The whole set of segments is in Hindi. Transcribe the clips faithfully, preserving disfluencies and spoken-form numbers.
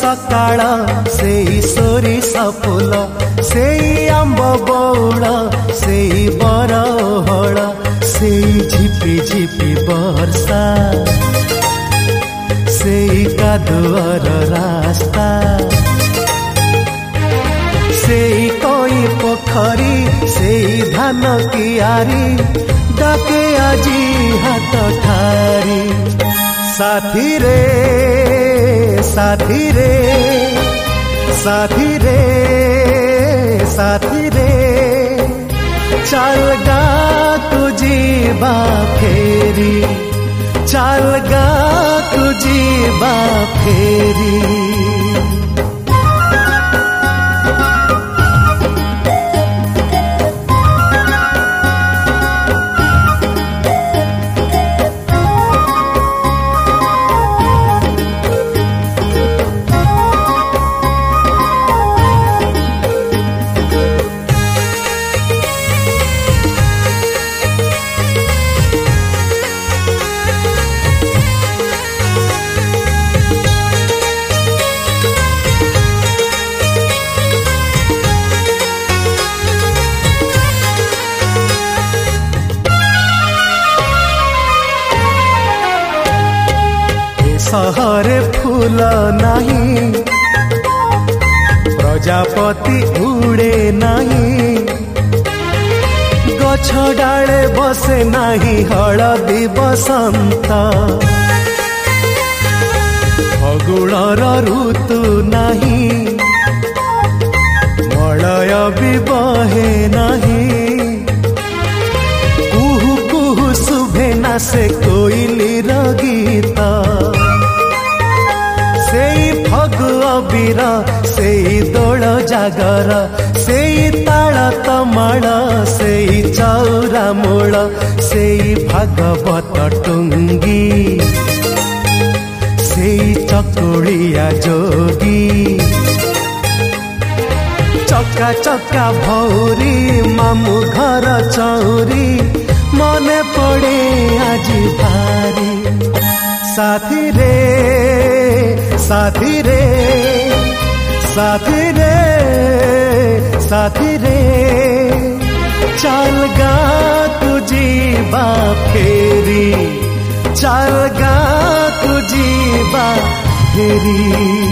सकाळ सेई सोरिष फूल सेई आंब बौल सेई बरहळ सेई झिपि झिपि वर्षा सेई कादुअर रास्ता सेई कोई पोखरी सेई धान कियारी डाके आजी हाथ ठारी साथी रे साथी रे साथी रे साथी रे चल गा तुझी बा फेरी चल गा तुझी बा फेरी सहरे फूल नहीं प्रजापति उड़े नहीं गछ डाले बसे नहीं हलदी बसंत फगुणर ऋतु नहीं मलय भी बहे नहीं कुहू कुहू शुभे ना से कोइलीर गीत सेई फगु अबीर सेई दोल जागर सेई ताल तमाल सेई चौरा मूल सेई भागवत टुंगी सेई चकुलिया जोगी चक्का चक्का भौरी मामू घर चौरी मने पड़े आजी भारी साथी रे साथी रे साथी रे साथी रे चल गा तुझी बा फेरी चल गा तुझी बा फेरी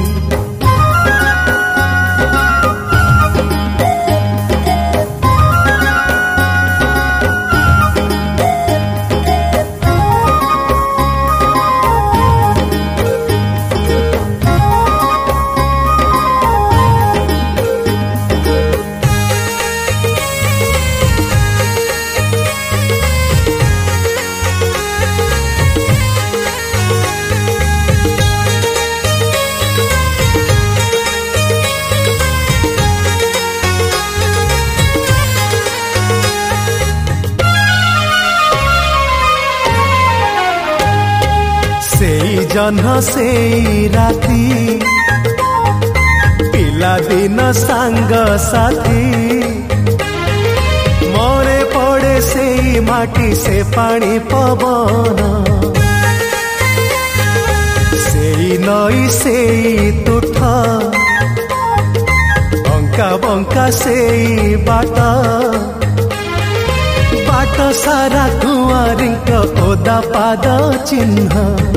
सेई जह्न सेई राती पिला दिन सांग साथी मोरे पड़े सेई माटी से पानी पवन सेई नई सेई तुठ बंका बंका सेई बाट बाट सारा कुआरिंक ओदा पाद चिन्ह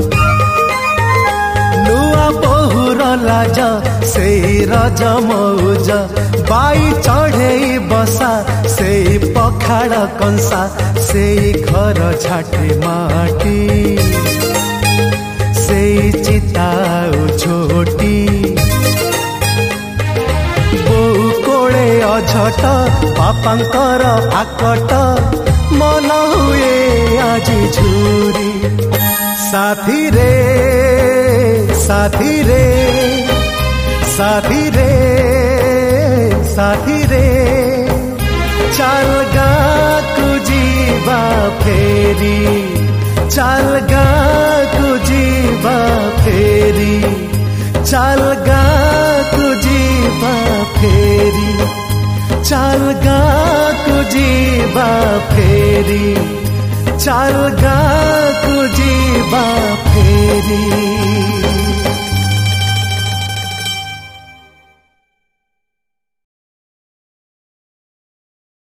नुआ बहुर लाज सेई रज मौज बाई चढ़े बसा सेई पखाड़ कंसा सेई घर झाटे माटी सेई चिता झोटी बोऊ कोले अझट बापांकर आकट मन हुए आजी झुरी साथी रे साथी रे साथी रे साथी रे चल गा तुझी बा फेरी चल गा तुझी बा फेरी चल गा तुझी बा फेरी चल गा तुझी बा फेरी चल गा तुझी बा फेरी।